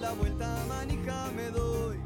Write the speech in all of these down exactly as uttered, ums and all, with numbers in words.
la vuelta manija me doy.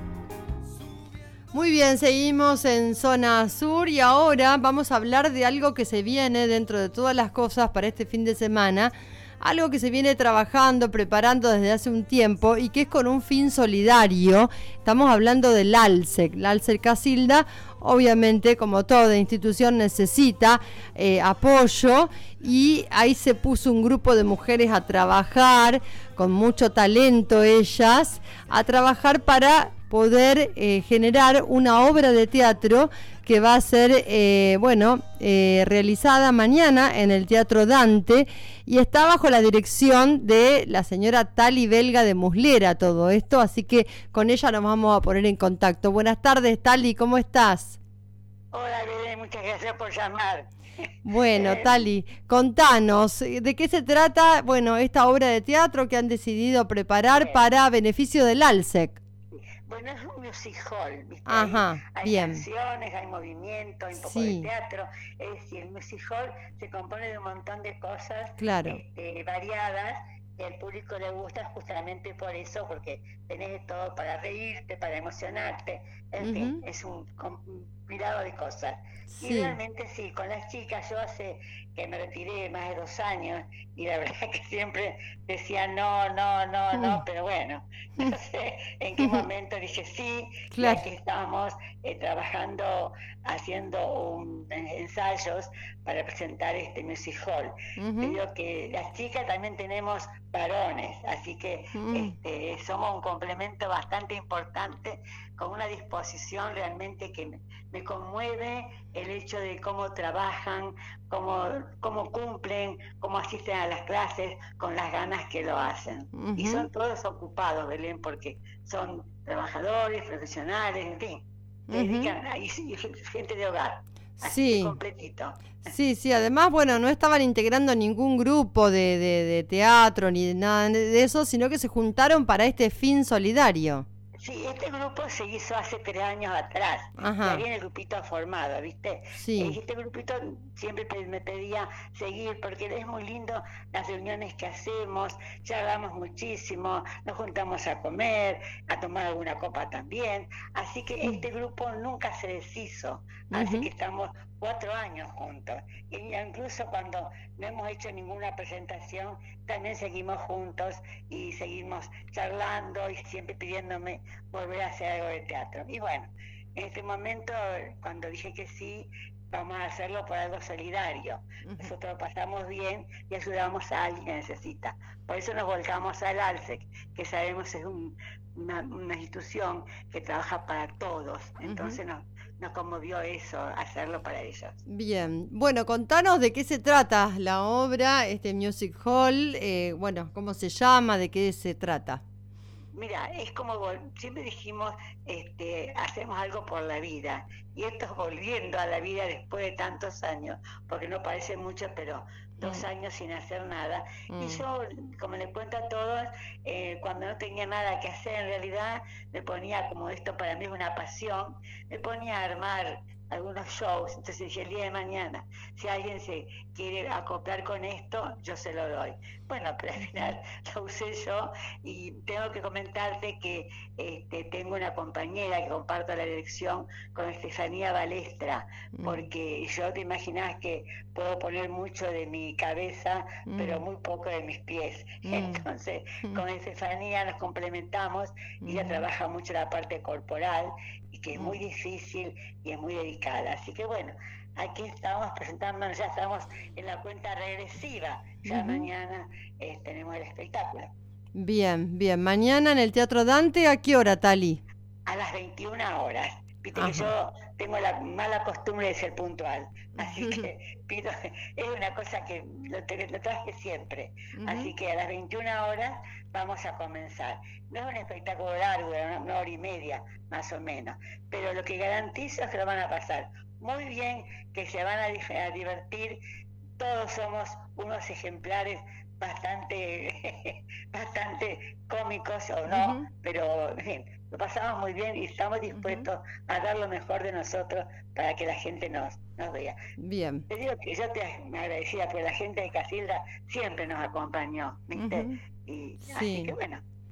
Muy bien, seguimos en Zona Sur y ahora vamos a hablar de algo que se viene dentro de todas las cosas para este fin de semana, algo que se viene trabajando, preparando desde hace un tiempo y que es con un fin solidario. Estamos hablando del ALSEC, la ALSEC Casilda. Obviamente, como toda institución, necesita eh, apoyo y ahí se puso un grupo de mujeres a trabajar, con mucho talento ellas, a trabajar para poder eh, generar una obra de teatro que va a ser, eh, bueno, eh, realizada mañana en el Teatro Dante y está bajo la dirección de la señora Tali Belga de Muslera todo esto, así que con ella nos vamos a poner en contacto. Buenas tardes, Tali, ¿cómo estás? Hola, Belén, muchas gracias por llamar. Bueno, Tali, contanos, ¿de qué se trata, bueno, esta obra de teatro que han decidido preparar bien para beneficio del ALSEC? Bueno, es un music hall, ¿viste? Ajá, hay bien. canciones, hay movimiento, hay un poco Sí. de teatro. Es decir, el music hall se compone de un montón de cosas Claro. este, variadas, que al público le gusta justamente por eso, porque tenés de todo para reírte, para emocionarte, en uh-huh. fin, es un compilado de cosas. Sí. Y realmente sí, con las chicas, yo hace que me retiré más de dos años, y la verdad que siempre decía no, no, no, uh-huh. no, pero bueno, no sé en qué momento dije sí, claro. Y aquí estamos eh, trabajando, haciendo un, ensayos para presentar este music hall. Uh-huh. Te digo que las chicas también tenemos varones, así que uh-huh. este, somos un complemento bastante importante, con una disposición realmente que me, me conmueve el hecho de cómo trabajan, cómo, cómo cumplen, cómo asisten a las clases, con las ganas que lo hacen. Uh-huh. Y son todos ocupados, Belén, porque son trabajadores, profesionales, en fin, se uh-huh. dedican a, y, y gente de hogar. Así sí. que completito. Sí, sí, además, bueno, no estaban integrando ningún grupo de, de, de teatro ni de nada de eso, sino que se juntaron para este fin solidario. Sí, este grupo se hizo hace tres años atrás. Ajá. Ya viene el grupito formado, ¿viste? Sí. Eh, este grupito siempre me pedía seguir, porque es muy lindo las reuniones que hacemos, charlamos muchísimo, nos juntamos a comer, a tomar alguna copa también. Así que este grupo nunca se deshizo. Así uh-huh. que estamos cuatro años juntos. Y incluso cuando no hemos hecho ninguna presentación, también seguimos juntos y seguimos charlando y siempre pidiéndome volver a hacer algo de teatro. Y bueno, en este momento, cuando dije que sí, vamos a hacerlo por algo solidario. Uh-huh. Nosotros lo pasamos bien y ayudamos a alguien que necesita. Por eso nos volcamos al ALSEC, que sabemos es un, una, una institución que trabaja para todos. Entonces uh-huh. nos, nos conmovió eso, hacerlo para ellos. Bien, bueno, contanos de qué se trata la obra, este Music Hall, eh, bueno, cómo se llama, de qué se trata. Mira, es como siempre dijimos, este, hacemos algo por la vida, y esto es volviendo a la vida después de tantos años, porque no parece mucho, pero dos mm. años sin hacer nada. Mm. Y yo, como les cuento a todos, eh, cuando no tenía nada que hacer, en realidad me ponía, como esto para mí es una pasión, me ponía a armar algunos shows. Entonces dije, el día de mañana, si alguien se quiere acoplar con esto, yo se lo doy. Bueno, pero al final lo usé yo, y tengo que comentarte que este, tengo una compañera que comparto la dirección con Estefanía Balestra, mm. porque yo te imaginas que puedo poner mucho de mi cabeza, mm. pero muy poco de mis pies. Mm. Entonces, mm. con Estefanía nos complementamos, y ella mm. trabaja mucho la parte corporal, y que es muy difícil y es muy delicada. Así que bueno, aquí estamos presentándonos, ya estamos en la cuenta regresiva, ya uh-huh. mañana eh, tenemos el espectáculo. Bien, bien, mañana en el Teatro Dante, ¿a qué hora, Tali? A las veintiuna horas. Viste Ajá. que yo tengo la mala costumbre de ser puntual, así que pido, es una cosa que lo, lo traje siempre, uh-huh. así que a las veintiuna horas vamos a comenzar. No es un espectáculo largo, una, una hora y media más o menos, pero lo que garantizo es que lo van a pasar muy bien, que se van a, a divertir. Todos somos unos ejemplares bastante bastante cómicos o no, uh-huh. pero en fin, lo pasamos muy bien y estamos dispuestos uh-huh. a dar lo mejor de nosotros para que la gente nos, nos vea. Bien. Te digo que yo te me agradecía porque la gente de Casilda siempre nos acompañó, ¿viste? Uh-huh. Y sí. así que bueno,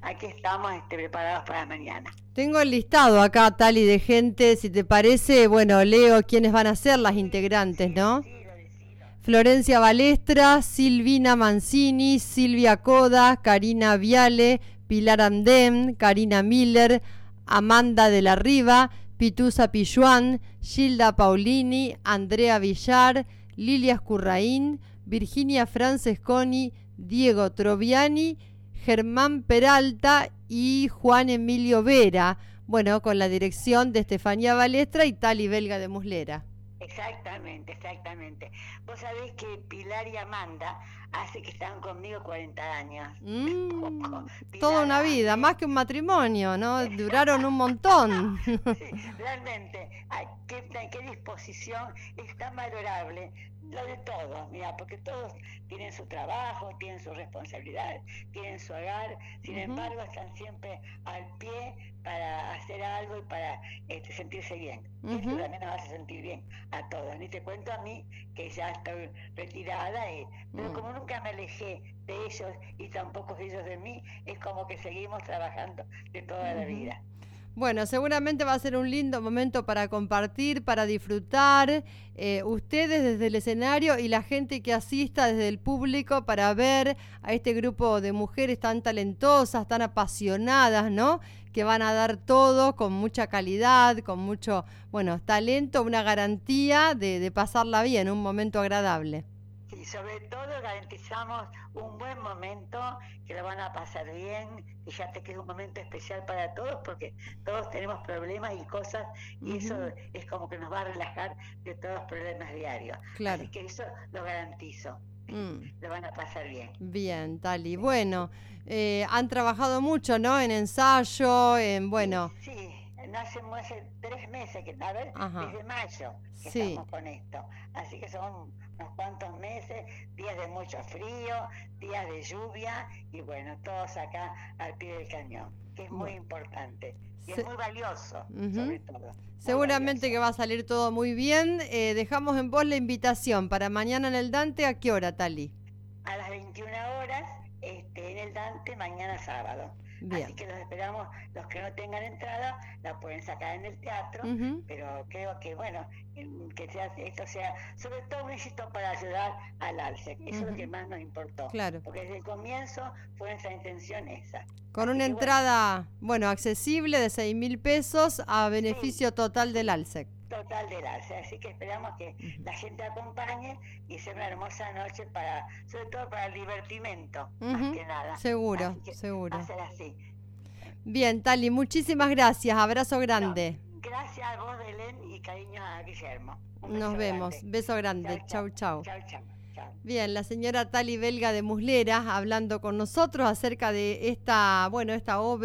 aquí estamos este, preparados para mañana. Tengo el listado acá, Tali, de gente, si te parece, bueno, leo quiénes van a ser las integrantes, ¿no? Decilo, decilo. Florencia Balestra, Silvina Mancini, Silvia Coda, Karina Viale, Pilar Andem, Karina Miller, Amanda de la Riva, Pitusa Pilluán, Gilda Paulini, Andrea Villar, Lilia Escurraín, Virginia Francesconi, Diego Troviani, Germán Peralta y Juan Emilio Vera, bueno, con la dirección de Estefanía Balestra y Tali Belga de Muslera. Exactamente, exactamente. Vos sabés que Pilar y Amanda hace que están conmigo cuarenta años. Mm, Poco. toda una Pilar, vida, más que un matrimonio, ¿no? Duraron un montón. Sí, realmente, ay, qué, qué disposición, es tan valorable. Lo de todos, mira, porque todos tienen su trabajo, tienen sus responsabilidades, tienen su hogar, sin uh-huh. embargo están siempre al pie para hacer algo y para este, sentirse bien. Uh-huh. Esto también nos hace sentir bien a todos. Ni te cuento a mí, que ya estoy retirada, y, pero uh-huh. como nunca me alejé de ellos y tampoco ellos de mí, es como que seguimos trabajando de toda uh-huh. la vida. Bueno, seguramente va a ser un lindo momento para compartir, para disfrutar, eh, ustedes desde el escenario y la gente que asista desde el público para ver a este grupo de mujeres tan talentosas, tan apasionadas, ¿no? Que van a dar todo con mucha calidad, con mucho, bueno, talento, una garantía de, de pasarla bien, un momento agradable. Y sobre todo garantizamos un buen momento, que lo van a pasar bien. Fíjate que es un momento especial para todos, porque todos tenemos problemas y cosas, y uh-huh. eso es como que nos va a relajar de todos los problemas diarios. Claro. Así que eso lo garantizo. Mm. Lo van a pasar bien. Bien, Tali. Bueno, eh, han trabajado mucho, ¿no? En ensayo, en, bueno... Sí, sí. No hace, hace tres meses, que, a ver, Ajá. desde mayo que sí. estamos con esto. Así que son unos cuantos meses, días de mucho frío, días de lluvia, y bueno, todos acá al pie del cañón, que es muy bueno. importante y Se... es muy valioso, uh-huh. sobre todo. Muy Seguramente valioso. Que va a salir todo muy bien. Eh, dejamos en vos la invitación para mañana en el Dante. ¿A qué hora, Tali? A las veintiuna horas este, en el Dante, mañana sábado. Bien. Así que los esperamos, los que no tengan entrada la pueden sacar en el teatro, uh-huh. pero creo que bueno, que sea, esto sea sobre todo un éxito para ayudar al ALSEC, eso uh-huh. es lo que más nos importó, claro. porque desde el comienzo fue nuestra intención esa. Con Así una que, entrada, bueno, bueno, accesible de seis mil pesos a beneficio sí. total del ALSEC. Total del ALSEC, así que esperamos que uh-huh. la gente acompañe y sea una hermosa noche para, sobre todo para el divertimento, uh-huh. más que nada. Seguro, seguro. Va a ser así. Bien, Tali, muchísimas gracias, abrazo grande. No, gracias a vos, Belén, y cariño a Guillermo. Un Nos beso vemos, grande. beso grande, chau, chau. Chau, chau. chau. Bien, la señora Tali Belga de Muslera hablando con nosotros acerca de esta, bueno, esta obra.